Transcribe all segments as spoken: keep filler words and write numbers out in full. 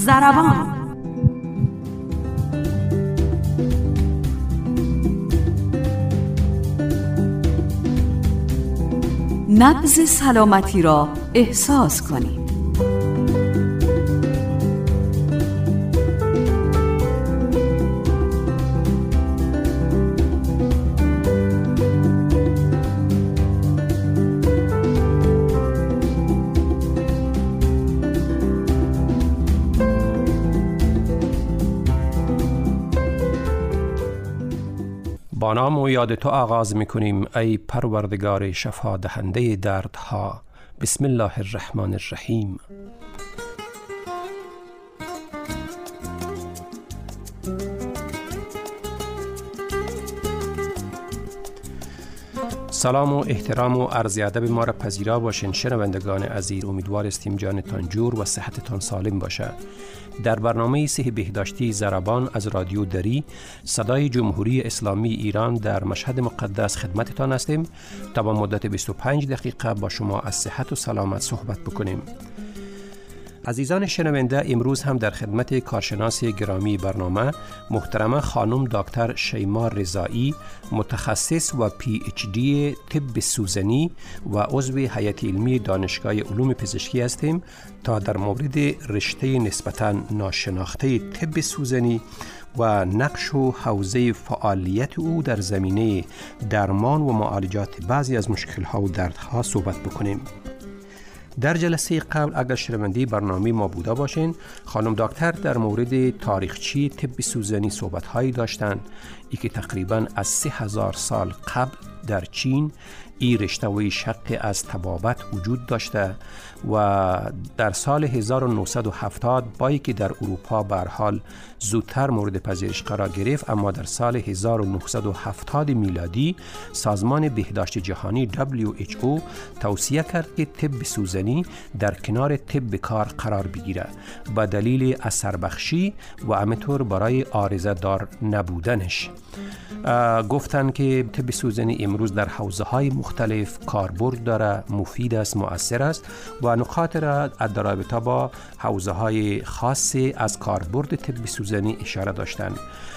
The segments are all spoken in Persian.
ضربان. نبض سلامتی را احساس کنید. با نام و یاد تو آغاز می‌کنیم ای پروردگار شفا دهنده دردها. بسم الله الرحمن الرحیم. سلام و احترام و عرض ادب ما را پذیرا باشین شنوندگان عزیز. امیدوار استیم جانتان جور و صحتتان سالم باشد. در برنامه صحه بهداشتی ضربان از رادیو دری صدای جمهوری اسلامی ایران در مشهد مقدس خدمتتان هستیم تا با مدت بیست و پنج دقیقه با شما از صحت و سلامت صحبت بکنیم. عزیزان شنونده، امروز هم در خدمت کارشناس گرامی برنامه محترمه خانم دکتر شیما رضایی، متخصص و پی اچ دی طب سوزنی و عضو هیئت علمی دانشگاه علوم پزشکی هستیم تا در مورد رشته نسبتاً ناشناخته طب سوزنی و نقش و حوزه فعالیت او در زمینه درمان و معالجات بعضی از مشکل‌ها و دردها صحبت بکنیم. در جلسه قبل اگر شنونده برنامه ما بوده باشین، خانم دکتر در مورد تاریخچه طب سوزنی صحبت‌هایی داشتند ای که تقریباً از سه هزار سال قبل در چین این رشته و شق از طبابت وجود داشته و در سال هزار و نهصد و هفتاد با اینکه در اروپا به هر حال زودتر مورد پذیرش قرار گرفت، اما در سال هزار و نهصد و هفتاد میلادی سازمان بهداشت جهانی دبلیو اچ او توصیه کرد که طب سوزنی در کنار طب کار قرار بگیره به دلیل اثر بخشی و همینطور برای عارضه دار نبودنش. گفتن که طب سوزنی امروز در حوزه های مختلف کاربرد داره، مفید است، مؤثر است و نکات را در رابطه با حوزه های خاصی از کاربرد طب سوزنی اشاره داشتند.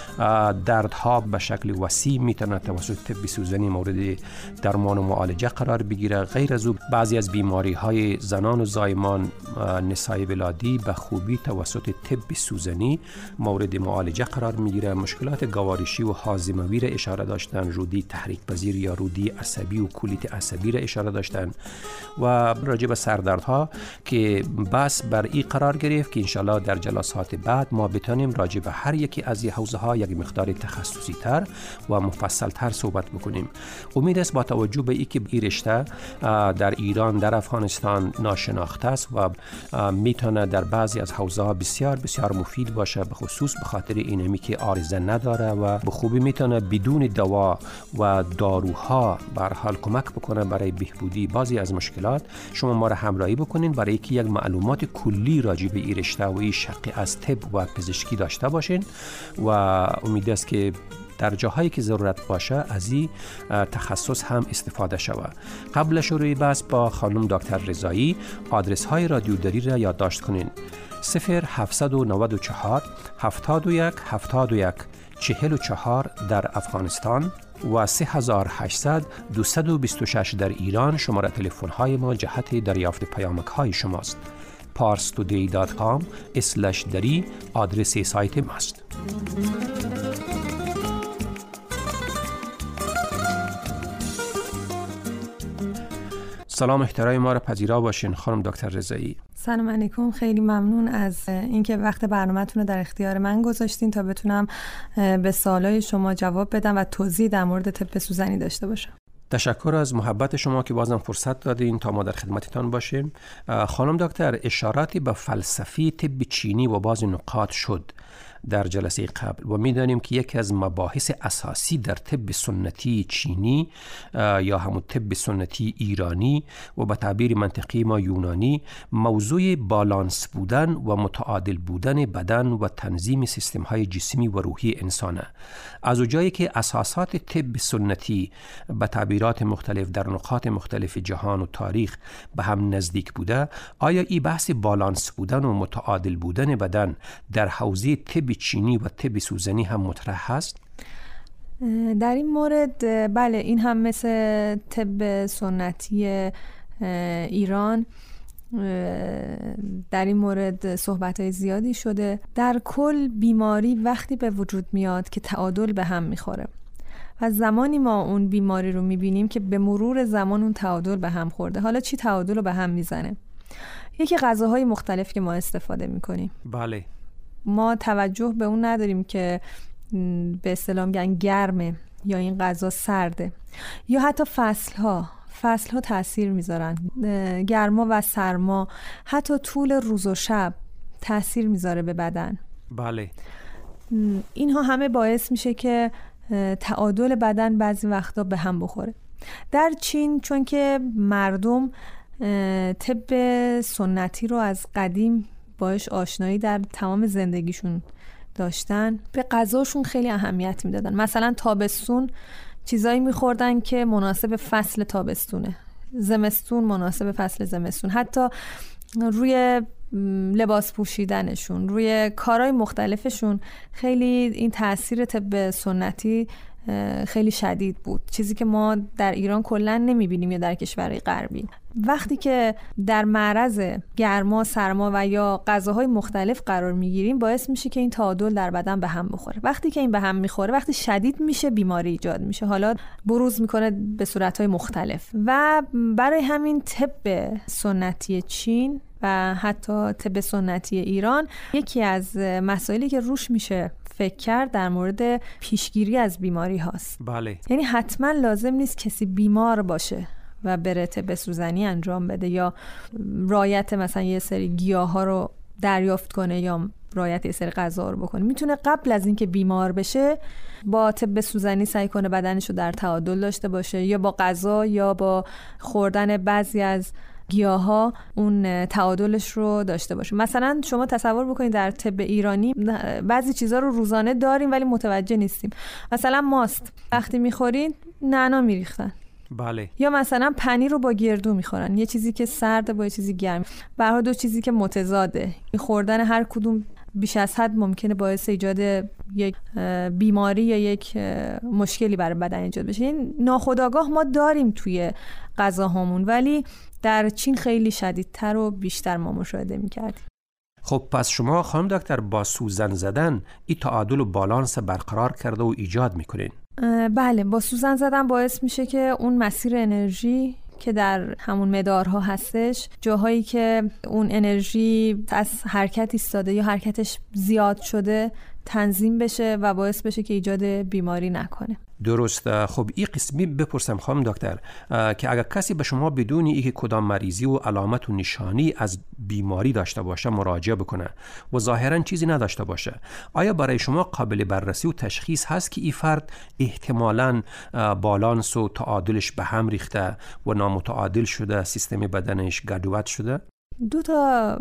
دردها به شکل وسیع میتونه توسط طب سوزنی مورد درمان و معالجه قرار بگیره. غیر از او بعضی از بیماری های زنان و زایمان، نسای ولادی به خوبی توسط طب سوزنی مورد معالجه قرار میگیره. مشکلات گوارشی و هاضمه‌ای را اشاره داشتن، رودی تحریک پذیر یا رودی عصبی و کلیت عصبی را اشاره داشتن و راجع به سردردها که بس بر این قرار گرفت که انشالله در جلسات بعد ما بتونیم راجع به هر یکی از این حوزه ها یک مقدار تخصصی تر و مفصل تر صحبت بکنیم. امید است با توجه به اینکه این رشته در ایران، در افغانستان ناشناخته است و میتونه در بعضی از حوزه ها بسیار بسیار مفید باشه، به خصوص به خاطر اینمی که عارضه نداره و به خوبی میتونه بدون دوا و داروها به هر حال کمک بکنه برای بهبودی بعضی از مشکلات. شما ما را همراهی بکنین برای اینکه یک معلومات کلی راجع به این رشته و این شق از طب و پزشکی داشته باشین و امید است که در جاهایی که ضرورت باشه از این تخصص هم استفاده شود. قبل شروع بحث با خانم دکتر رضایی آدرس های رادیو دری را یادداشت کنین: صفر هفتصد و نود و چهار هفتاد و یک هفتاد و یک چهل و چهار در افغانستان و سه هزار و هشتصد دویست و بیست و شش در ایران. شماره تلفن های ما جهت دریافت پیامک های شماست. پارس تودی دات کام اسلش دری آدرس سایت ماست. سلام احترام ما را پذیرا باشین خانم دکتر رضایی. سلام علیکم، خیلی ممنون از اینکه وقت برنامه‌تون رو در اختیار من گذاشتین تا بتونم به سوالای شما جواب بدم و توضیح در مورد طب سوزنی داشته باشم. تشکر از محبت شما که بازم فرصت دادین تا ما در خدمتتان باشیم. خانم دکتر، اشاراتی به فلسفی طب چینی و بعضی نکات شد. در جلسه قبل و می‌دانیم که یکی از مباحث اساسی در طب سنتی چینی یا همون طب سنتی ایرانی و به تعبیر منطقی ما یونانی موضوع بالانس بودن و متعادل بودن بدن و تنظیم سیستم‌های جسمی و روحی انسانه. از اونجایی که اساسات طب سنتی به تعبیرات مختلف در نقاط مختلف جهان و تاریخ به هم نزدیک بوده، آیا این بحث بالانس بودن و متعادل بودن بدن در حوزه طب چینی و طب سوزنی هم مطرح هست؟ در این مورد بله، این هم مثل طب سنتی ایران در این مورد صحبت‌های زیادی شده. در کل بیماری وقتی به وجود میاد که تعادل به هم میخوره و زمانی ما اون بیماری رو میبینیم که به مرور زمان اون تعادل به هم خورده. حالا چی تعادل رو به هم میزنه؟ یکی غذاهای مختلف که ما استفاده میکنیم. بله. ما توجه به اون نداریم که به اصطلاح میگن گرمه یا این غذا سرده، یا حتی فصل‌ها فصل‌ها تأثیر میذارن. گرما و سرما، حتی طول روز و شب تأثیر میذاره به بدن. بله. اینها همه باعث میشه که تعادل بدن بعضی وقتا به هم بخوره. در چین چون که مردم طب سنتی رو از قدیم باش آشنایی در تمام زندگیشون داشتن، به غذاشون خیلی اهمیت میدادن. مثلا تابستون چیزایی میخوردن که مناسب فصل تابستونه، زمستون مناسب فصل زمستون. حتی روی لباس پوشیدنشون، روی کارهای مختلفشون خیلی این تأثیر طب سنتی خیلی شدید بود، چیزی که ما در ایران کلا نمیبینیم یا در کشورهای غربی. وقتی که در معرض گرما، سرما و یا غذاهای مختلف قرار میگیریم، باعث میشه که این تعادل در بدن به هم بخوره. وقتی که این به هم میخوره، وقتی شدید میشه، بیماری ایجاد میشه، حالا بروز میکنه به صورتهای مختلف. و برای همین طب سنتی چین و حتی طب سنتی ایران یکی از مسائلی که روش میشه فکر کرد در مورد پیشگیری از بیماری هاست. بله. یعنی حتما لازم نیست کسی بیمار باشه و بره طب سوزنی انجام بده یا رعایت مثلا یه سری گیاه ها رو دریافت کنه یا رعایت یه سری غذا رو بکنه. میتونه قبل از اینکه بیمار بشه با طب سوزنی سعی کنه بدنش رو در تعادل داشته باشه، یا با غذا یا با خوردن بعضی از گیاها اون تعادلش رو داشته باشه. مثلا شما تصور بکنید در طب ایرانی بعضی چیزا رو روزانه داریم ولی متوجه نیستیم. مثلا ماست وقتی میخورین نعنا میریختن. بله. یا مثلا پنیر رو با گردو میخورن، یه چیزی که سرده با یه چیزی گرم، به هر حال دو چیزی که متضاده. خوردن هر کدوم بیش از حد ممکنه باعث ایجاد یک بیماری یا یک مشکلی برای بدن ایجاد بشه. این ناخودآگاه ما داریم توی غذاهامون، ولی در چین خیلی شدیدتر و بیشتر ما مشاهده می‌کردیم. خب پس شما خانم دکتر با سوزن زدن این تعادل و بالانس برقرار کرده و ایجاد میکنین؟ بله، با سوزن زدن باعث میشه که اون مسیر انرژی که در همون مدارها هستش، جاهایی که اون انرژی از حرکت ایستاده یا حرکتش زیاد شده تنظیم بشه و باعث بشه که ایجاد بیماری نکنه. درسته. خب این قسمی بپرسم خانم دکتر که اگر کسی به شما بدونی اینکه کدام مریضی و علامت و نشانی از بیماری داشته باشه مراجعه بکنه و ظاهرا چیزی نداشته باشه، آیا برای شما قابل بررسی و تشخیص هست که این فرد احتمالاً بالانس و تعادلش به هم ریخته و نامتعادل شده، سیستم بدنش گډوډ شده؟ دو تا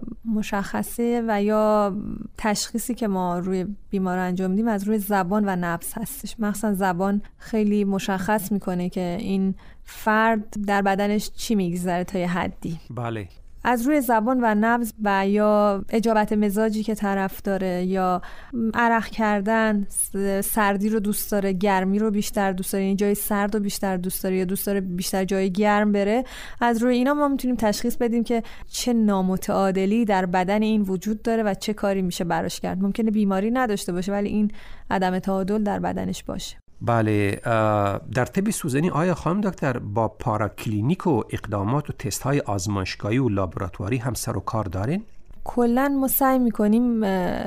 مشخصه و یا تشخیصی که ما روی بیمار انجام میدیم از روی زبان و نبض هستش. مثلا زبان خیلی مشخص میکنه که این فرد در بدنش چی میگذره تا یه حدی. بله. از روی زبان و نبض و یا اجابت مزاجی که طرف داره، یا عرق کردن، سردی رو دوست داره، گرمی رو بیشتر دوست داره، این جای سرد رو بیشتر دوست داره یا دوست داره بیشتر جای گرم بره، از روی اینا ما میتونیم تشخیص بدیم که چه نامتعادلی در بدن این وجود داره و چه کاری میشه براش کرد. ممکنه بیماری نداشته باشه ولی این عدم تعادل در بدنش باشه. بله. در طب سوزنی آیا خانم دکتر با پاراکلینیک و اقدامات و تست های آزمایشگاهی و لابراتواری هم سر و کار دارین؟ کلاً ما سعی میکنیم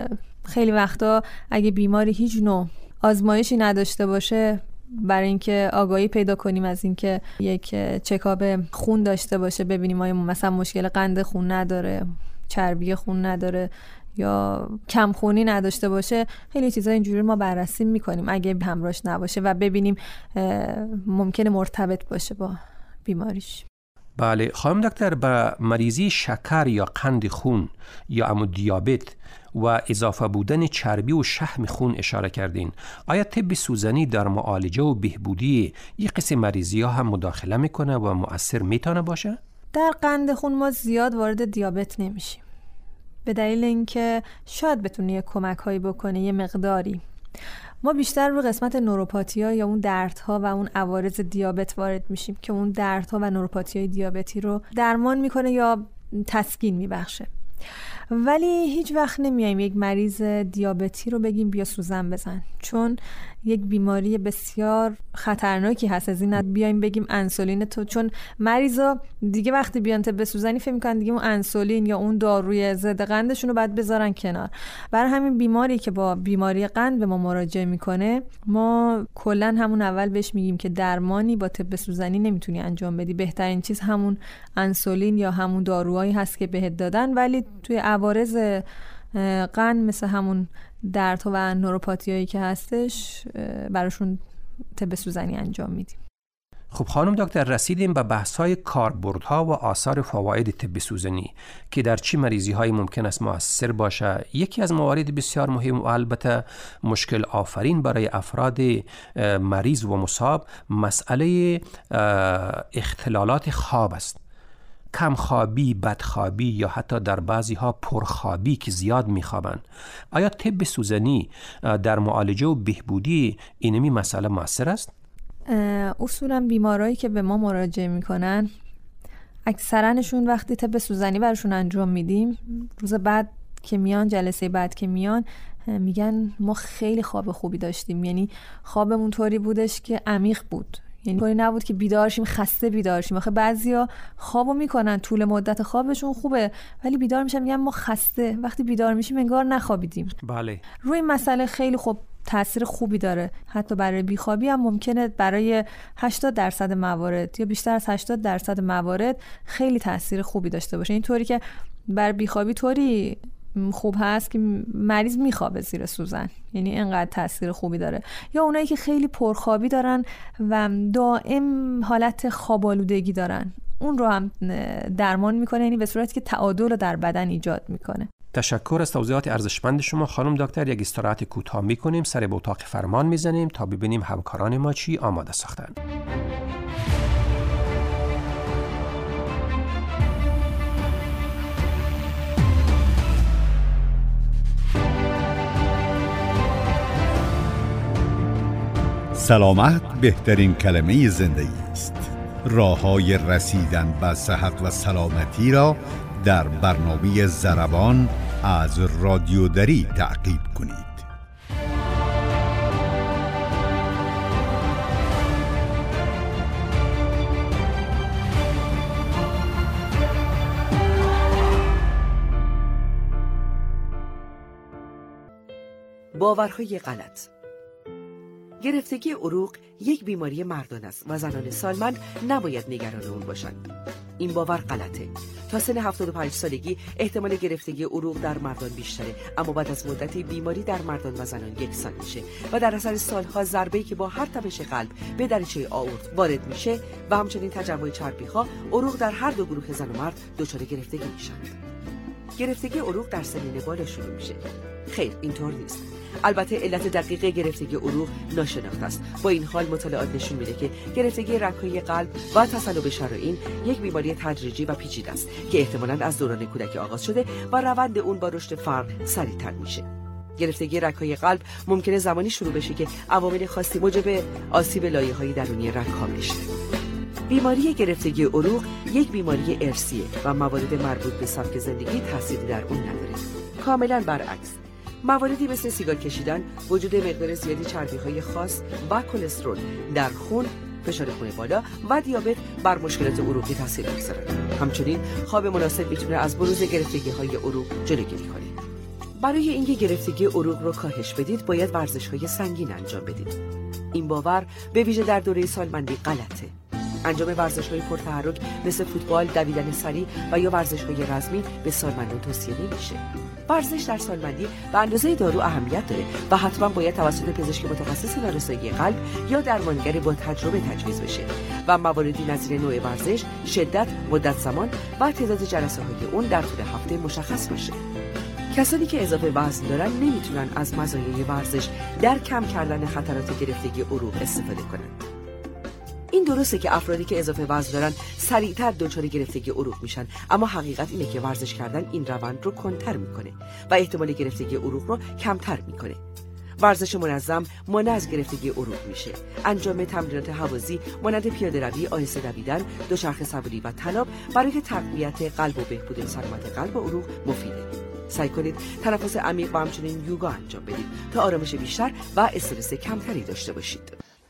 خیلی وقتا اگه بیماری هیچ نوع آزمایشی نداشته باشه، برای اینکه آگاهی پیدا کنیم از اینکه یک چکاپ خون داشته باشه، ببینیم آیا مثلا مشکل قند خون نداره، چربی خون نداره یا کمخونی نداشته باشه، خیلی چیزا اینجوری ما بررسی میکنیم اگه همراهش نباشه و ببینیم ممکنه مرتبط باشه با بیماریش. بله خانم دکتر، به مریضی شکر یا قند خون یا امو دیابت و اضافه بودن چربی و شحم خون اشاره کردین. آیا طب سوزنی در معالجه و بهبودی یک قسم مریضی ها هم مداخله میکنه و مؤثر میتونه باشه؟ در قند خون ما زیاد وارد دیابت نمیشیم به دلیل اینکه شاید بتونه یه کمک هایی بکنه یه مقداری. ما بیشتر رو قسمت نوروپاتی‌ها یا اون دردها و اون عوارض دیابت وارد میشیم که اون دردها و نوروپاتی‌های دیابتی رو درمان میکنه یا تسکین میبخشه. ولی هیچ وقت نمیایم یک مریض دیابتی رو بگیم بیا سوزن بزن، چون یک بیماری بسیار خطرناکی هست. از این بیایم بگیم انسولین تو، چون مریضا دیگه وقتی بیان طب سوزنی فکر میکنن دیگه اون انسولین یا اون داروی ضد قندشون رو باید بذارن کنار. برای همین بیماری که با بیماری قند به ما مراجعه میکنه، ما کلا همون اول بهش میگیم که درمانی با طب سوزنی نمیتونی انجام بدی، بهترین چیز همون انسولین یا همون داروهایی هست که بهت دادن. ولی توی عوارض قند مثل همون دردها و نوروپاتیایی که هستش براشون طب سوزنی انجام میدیم. خب خانم دکتر، رسیدیم به بحث‌های کاربردها و آثار فواید طب سوزنی که در چه مریضی‌هایی ممکن است مؤثر باشه. یکی از موارد بسیار مهم و البته مشکل آفرین برای افراد مریض و مصاب مسئله اختلالات خواب است. کمخوابی، بدخوابی یا حتی در بعضی ها پرخوابی که زیاد میخوابند. آیا طب سوزنی در معالجه و بهبودی اینمی مسئله مؤثر است؟ اصولا بیمارایی که به ما مراجعه میکنن اکثرانشون وقتی طب سوزنی براشون انجام میدیم، روز بعد که میان، جلسه بعد که میان، میگن ما خیلی خواب خوبی داشتیم. یعنی خوابمون طوری بودش که عمیق بود، یعنی طوری نبود که بیدار شیم خسته بیدار شیم. آخه بعضیا خوابو میکنن، طول مدت خوابشون خوبه ولی بیدار میشن میگن ما خسته، وقتی بیدار میشیم انگار نخوابیدیم. بله. روی این مسئله خیلی خوب تاثیر خوبی داره. حتی برای بیخوابی هم ممکنه برای هشتاد درصد موارد یا بیشتر از هشتاد درصد موارد خیلی تاثیر خوبی داشته باشه. اینطوری که برای بیخوابی طوری خوب هست که مریض میخوابه زیر سوزن، یعنی اینقدر تاثیر خوبی داره. یا اونایی که خیلی پرخوابی دارن و دائم حالت خواب‌آلودگی دارن، اون رو هم درمان میکنه، یعنی به صورتی که تعادل رو در بدن ایجاد میکنه. تشکر از توضیحات ارزشمند شما خانم دکتر. یک استراحت کوتاه میکنیم، سر به اتاق فرمان میزنیم تا ببینیم همکاران ما چی آماده ساختن. سلامت بهترین کلمه زندگی است. راه‌های رسیدن به صحت و سلامتی را در برنامه ضربان از رادیو دری تعقیب کنید. باورهای غلط. گرفتگی عروق یک بیماری مردان است و زنان سالمند نباید نگران اون باشند. این باور غلطه. تا سن هفتاد و پنج سالگی احتمال گرفتگی عروق در مردان بیشتره، اما بعد از مدتی بیماری در مردان و زنان یکسان میشه و در اثر سالها ضربه‌ای که با هر تپش قلب به دریچه آئورت وارد میشه و همچنین تجمع چربی‌ها، عروق در هر دو گروه زن و مرد دچار گرفتگی میشن. گرفتگی عروق در سنین بالا شروع میشه. خیر، اینطور نیست. البته علت دقیق گرفتگی عروق ناشناخته است. با این حال مطالعات نشون میده که گرفتگی رگ‌های قلب و تصلب شرائین یک بیماری تدریجی و پیچیده است که احتمالاً از دوران کودکی آغاز شده و روند اون با رشد فرد سریع‌تر میشه. گرفتگی رگ‌های قلب ممکنه زمانی شروع بشه که عوامل خاصی موجب آسیب لایه‌های درونی رگ‌ها بشه. بیماری گرفتگی عروق یک بیماری ارثیه و موارد مربوط به سبک زندگی تأثیری در اون نداره. کاملاً برعکس، مواردی مثل سیگار کشیدن، وجود مقدار زیادی چربی‌های خاص و کلسترول در خون، فشار خون بالا و دیابت بر مشکلات عروقی تاثیر می‌گذارن. همچنین خواب مناسب میتونه از بروز گرفتگی‌های عروق جلوگیری کنه. برای اینکه گرفتگی عروق رو کاهش بدید، باید ورزش‌های سنگین انجام بدید. این باور به ویژه در دوره سالمندی غلطه. انجام ورزش‌های پرتحرک مثل فوتبال، دویدن سریع و یا ورزش‌های رزمی به سالمندان توصیه نمیشه. ورزش در سالمندی به اندازه دارو اهمیت داره و حتما باید توسط پزشک متخصص نارسایی قلب یا درمانگر با تجربه تجویز بشه و مواردی نظیر نوع ورزش، شدت، مدت زمان و تعداد جلسه های اون در طول هفته مشخص بشه. کسانی که اضافه وزن دارن نمیتونن از مزایای ورزش در کم کردن خطرات گرفتگی عروق استفاده کنند. این درسته که افرادی که اضافه وزن دارن سریعتر دچار گرفتگی عروق میشن، اما حقیقت اینه که ورزش کردن این روند رو کندتر میکنه و احتمال گرفتگی عروق رو کمتر میکنه. ورزش منظم مانع از گرفتگی عروق میشه. انجام تمرینات هوازی مانند پیاده روی، آهسته دویدن، دوچرخه سواری و طناب برای تقویت قلب و بهبود سلامت قلب و عروق مفیده. سعی کنید تنفس عمیق و همچنین یوگا انجام بدید تا آرامش بیشتر و استرس کمتری داشته باشید.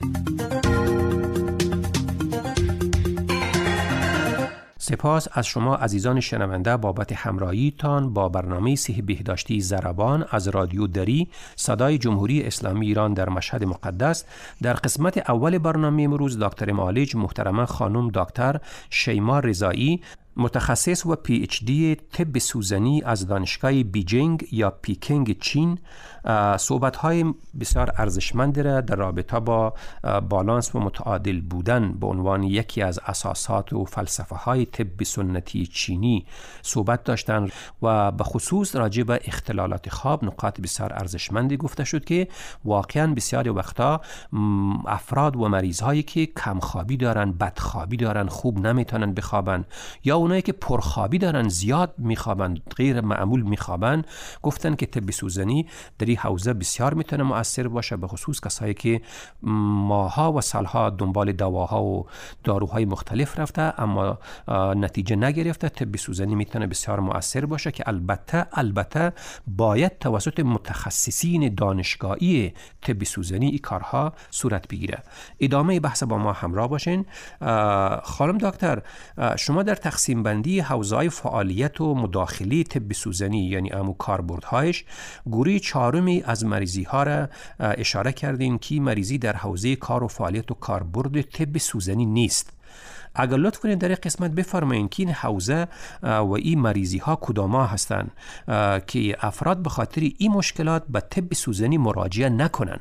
سپاس از شما عزیزان شنونده بابت همراهیتان با برنامه صحی بهداشتی ضربان از رادیو دری صدای جمهوری اسلامی ایران در مشهد مقدس. در قسمت اول برنامه امروز دکتر معالج محترمه خانم دکتر شیما رضایی، متخصص و پی اچ دی طب سوزنی از دانشگاه بیجینگ یا پیکینگ چین، صحبت‌های بسیار ارزشمند را در رابطه با بالانس و متعادل بودن به عنوان یکی از اساسات و فلسفه‌های طب سنتی چینی صحبت داشتند و به خصوص راجع به اختلالات خواب نکات بسیار ارزشمندی گفته شد که واقعاً بسیاری وقتا افراد و مریض‌هایی که کم خوابی دارن، بدخوابی دارن، خوب نمیتونن بخوابن، یا اونایی که پرخوابی دارن، زیاد میخوابن، غیر معمول میخوابن، گفتن که طب سوزنی در این حوزه بسیار میتونه مؤثر باشه، به خصوص کسایی که ماها و سالها دنبال دواها و داروهای مختلف رفته اما نتیجه نگرفته. طب سوزنی میتونه بسیار مؤثر باشه که البته البته باید توسط متخصصین دانشگاهی طب سوزنی این کارها صورت بگیره. ادامه بحث با ما همراه باشین. خانم دکتر، شما در تقسیم بندی حوزه‌های فعالیت و مداخله طب سوزنی یعنی امو کاربردهایش گروه چهارمی از مریضی ها را اشاره کردین که مریضی در حوزه کار و فعالیت و کاربرد طب سوزنی نیست. اگر لطف کنید در این قسمت بفرمایید که این حوزه و این مریضی ها کدام‌ها هستند که افراد به خاطر این مشکلات به طب سوزنی مراجعه نکنن.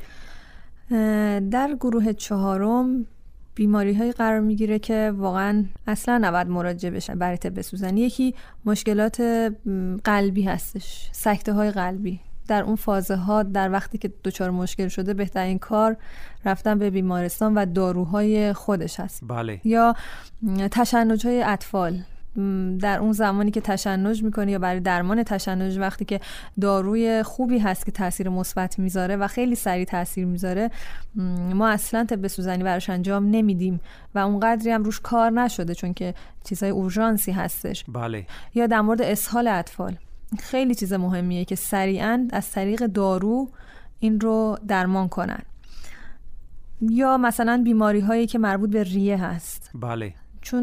در گروه چهارم بیماری های قرار میگیره که واقعا اصلا نباید مراجعه بشه برای طب سوزنی. یکی مشکلات قلبی هستش، سکته های قلبی. در اون فازه ها در وقتی که دچار مشکل شده بهترین کار رفتن به بیمارستان و داروهای خودش هست. بله. یا تشنج های اطفال، در اون زمانی که تشنج میکنه یا برای درمان تشنج وقتی که داروی خوبی هست که تاثیر مثبت میذاره و خیلی سریع تاثیر میذاره، ما اصلا طب سوزنی براش انجام نمیدیم و اونقدری هم روش کار نشده چون که چیزای اورژانسی هستش. بله. یا در مورد اسهال اطفال خیلی چیز مهمیه که سریعا از طریق دارو این رو درمان کنن. یا مثلا بیماری هایی که مربوط به ریه هست. بله. چون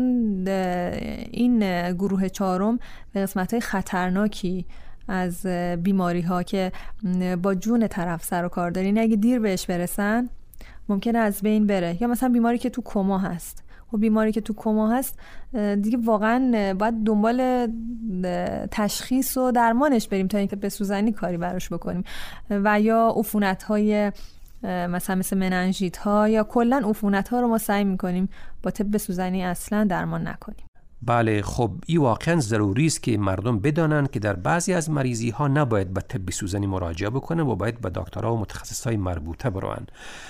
این گروه چهارم به قسمت‌های خطرناکی از بیماری ها که با جون طرف سر و کار داره، این اگه دیر بهش برسن ممکنه از بین بره. یا مثلا بیماری که تو کما هست، و بیماری که تو کما هست دیگه واقعا باید دنبال تشخیص و درمانش بریم تا اینکه به سوزنی کاری براش بکنیم. و یا عفونت‌های مثلا مثل مننژیت ها یا کلا عفونت ها رو ما سعی میکنیم با طب سوزنی اصلا درمان نکنیم. بله، خب این واقعا ضروری است که مردم بدانند که در بعضی از مریضی ها نباید به طب سوزنی مراجعه بکنن و باید به دکترها و متخصصای مربوطه برن.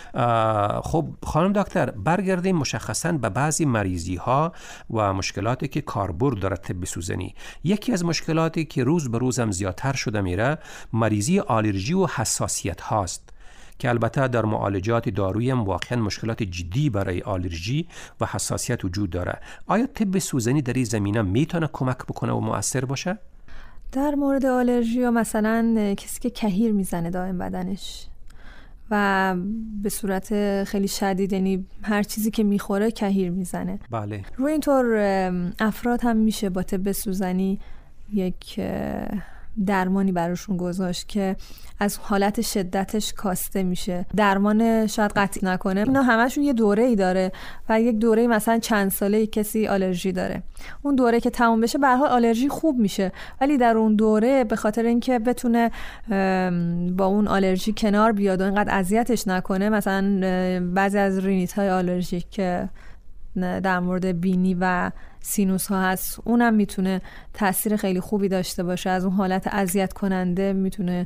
خب خانم دکتر، برگردیم مشخصا به بعضی مریضی ها و مشکلاتی که کاربرد داره طب سوزنی. یکی از مشکلاتی که روز به روز هم زیادتر شده میره مریضی آلرژی و حساسیت هاست که البته در معالجات دارویی هم واقعا مشکلات جدی برای آلرژی و حساسیت وجود داره. آیا طب سوزنی در این زمینه میتونه کمک بکنه و مؤثر باشه؟ در مورد آلرژی یا مثلا کسی که کهیر میزنه دائم بدنش و به صورت خیلی شدید، یعنی هر چیزی که میخوره کهیر میزنه. بله. روی اینطور افراد هم میشه با طب سوزنی یک درمانی براشون گذاشت که از حالت شدتش کاسته میشه. درمان شاید قطعی نکنه. اینا همشون یه دوره‌ای داره و یک دوره مثلا چند ساله کسی آلرژی داره. اون دوره که تموم بشه به هر حال آلرژی خوب میشه، ولی در اون دوره به خاطر اینکه بتونه با اون آلرژی کنار بیاد و اینقدر اذیتش نکنه، مثلا بعضی از رینیت‌های آلرژیک که در مورد بینی و سینوس ها هست، اونم میتونه تاثیر خیلی خوبی داشته باشه. از اون حالت اذیت کننده میتونه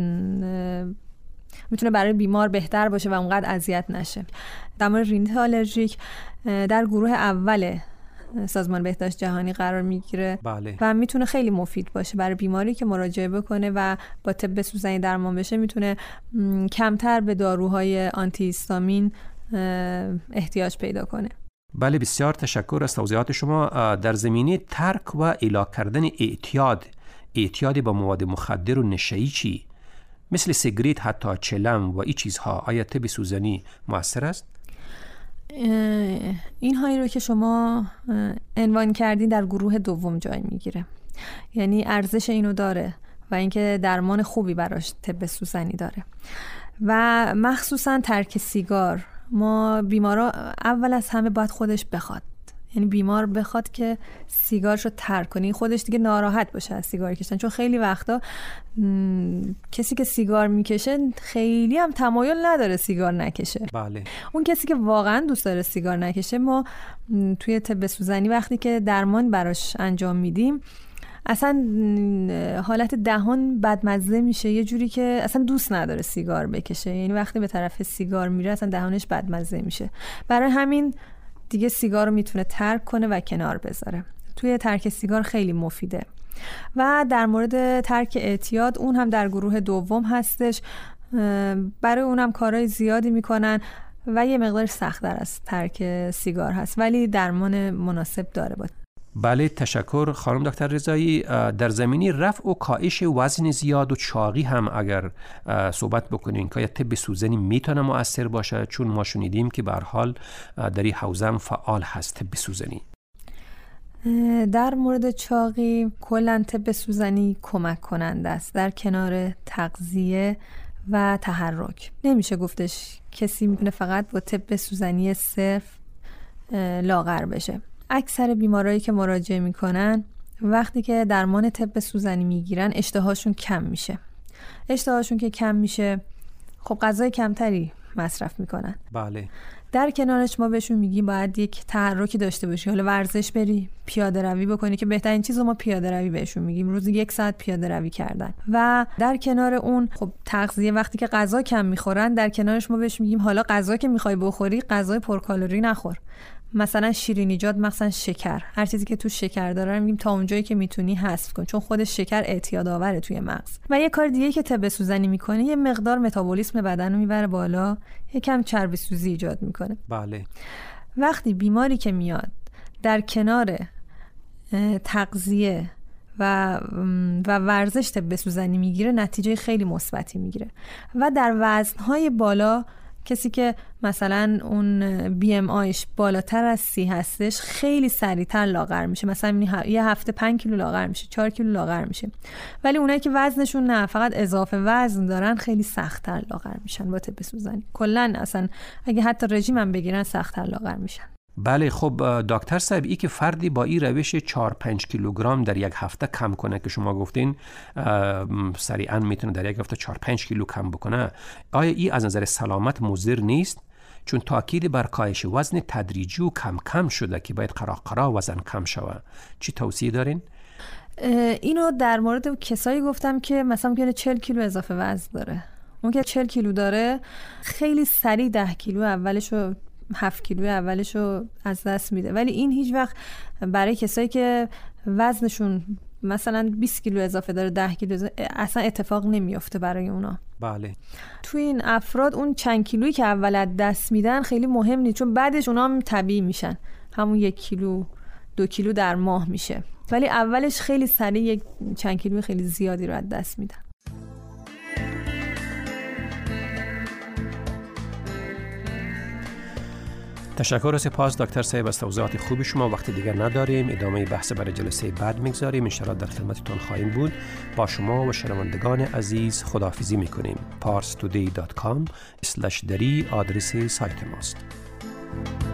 میتونه برای بیمار بهتر باشه و اونقدر اذیت نشه. در مورد رینیت آلرژیک در گروه اول سازمان بهداشت جهانی قرار میگیره. بله. و میتونه خیلی مفید باشه برای بیماری که مراجعه بکنه و با طب سوزنی درمان بشه. میتونه کمتر به داروهای آنتی هیستامین احتیاج پیدا کنه. بله، بسیار تشکر از توضیحات شما. در زمینه ترک و اعلا کردن اعتیاد اعتیاد با مواد مخدر و نشه‌ای چی؟ مثل سیگریت، حتی چلم و این چیزها، آیا طب سوزنی مؤثر است؟ این هایی رو که شما عنوان کردین در گروه دوم جای میگیره، یعنی ارزش اینو داره و اینکه درمان خوبی براش طب سوزنی داره. و مخصوصا ترک سیگار، ما بیمارا اول از همه باید خودش بخواد، یعنی بیمار بخواد که سیگارشو ترک کنه، خودش دیگه ناراحت باشه از سیگار کشیدن. چون خیلی وقتا کسی که سیگار میکشه خیلی هم تمایل نداره سیگار نکشه. بله. اون کسی که واقعا دوست داره سیگار نکشه، ما توی طب سوزنی وقتی که درمان براش انجام میدیم، اصلا حالت دهان بدمزه میشه، یه جوری که اصلا دوست نداره سیگار بکشه. یعنی وقتی به طرف سیگار میره اصلا دهانش بدمزه میشه. برای همین دیگه سیگار رو میتونه ترک کنه و کنار بذاره. توی ترک سیگار خیلی مفیده. و در مورد ترک اعتیاد، اون هم در گروه دوم هستش. برای اونم کارهای زیادی میکنن و یه مقدار سخت‌تر از ترک سیگار هست، ولی درمان مناسب داره بود. بله، تشکر خانم دکتر رضایی. در زمینی رفع و کاهش وزن زیاد و چاقی هم اگر صحبت بکنین که طب سوزنی میتونه مؤثر باشه، چون ما شنیدیم که به هر حال در این حوزه هم فعال هست طب سوزنی. در مورد چاقی کلا طب سوزنی کمک کننده است در کنار تغذیه و تحرک. نمیشه گفتش کسی میتونه فقط با طب سوزنی صرف لاغر بشه. اکثر بیمارایی که مراجعه میکنن وقتی که درمان طب سوزنی میگیرن اشتهاشون کم میشه. اشتهاشون که کم میشه، خب غذای کمتری مصرف میکنن. بله. در کنارش ما بهشون میگیم باید یک تحرکی داشته باشی، حالا ورزش بری، پیاده روی بکنی، که بهترین چیزو ما پیاده روی بهشون میگیم، روزی یک ساعت پیاده روی کردن. و در کنار اون خب تغذیه، وقتی که غذا کم میخورن در کنارش ما بهش میگیم حالا غذا که میخوای بخوری غذای پرکالری نخور، مثلا شیرینیجات، مثلا شکر، هر چیزی که تو شکر داره میگیم تا اونجایی که میتونی حذف کن، چون خودش شکر اعتیاد آوره توی مغز. و یه کار دیگه که طب سوزنی میکنه، یه مقدار متابولیسم بدن رو میبره بالا، یکم چربی سوزی ایجاد میکنه. بله. وقتی بیماری که میاد در کنار تغذیه و و ورزش طب سوزنی میگیره، نتیجه خیلی مثبتی میگیره. و در وزنهای بالا، کسی که مثلا اون بی ام آیش بالاتر از سی هستش خیلی سریعتر لاغر میشه. مثلا یه هفته پنج کیلو لاغر میشه، چهار کیلو لاغر میشه. ولی اونایی که وزنشون نه، فقط اضافه وزن دارن، خیلی سخت‌تر لاغر میشن با طب سوزنی. کلا اصلا اگه حتی رژیم هم بگیرن سخت‌تر لاغر میشن. بله. خب دکتر صاحب، ای که فردی با این روش چهار پنج کیلوگرم در یک هفته کم کنه که شما گفتین سریعا میتونه در یک هفته چهار پنج کیلو کم بکنه، آیا این از نظر سلامت مضر نیست؟ چون تاکید بر کاهش وزن تدریجی و کم کم شده که باید قرا قرا وزن کم شود. چی توصیه دارین؟ اینو در مورد کسایی گفتم که مثلا ممکنه چهل کیلو اضافه وزن داره. اون که چهل کیلو داره خیلی سریع ده کیلو اولشو، هفت کیلو اولشو از دست میده. ولی این هیچ وقت برای کسایی که وزنشون مثلا بیست کیلو اضافه داره، ده کیلو اضافه، اصلا اتفاق نمیفته برای اونا. بله. توی این افراد اون چند کیلویی که اول از دست میدن خیلی مهم نیست، چون بعدش اونا هم طبیعی میشن، همون یک کیلو دو کیلو در ماه میشه. ولی اولش خیلی سریع یک چند کیلوی خیلی زیادی رو از دست میدن. تشکر و سپاس دکتر صاحب از توضیحات خوب شما. وقت دیگر نداریم، ادامه بحث برای جلسه بعد میگذاریم. ان شاء الله در خدمتتون خواهیم بود. با شما و شنوندگان عزیز خداحافظی میکنیم. پارس تودی دات کام اسلش دری آدرس سایت ماست.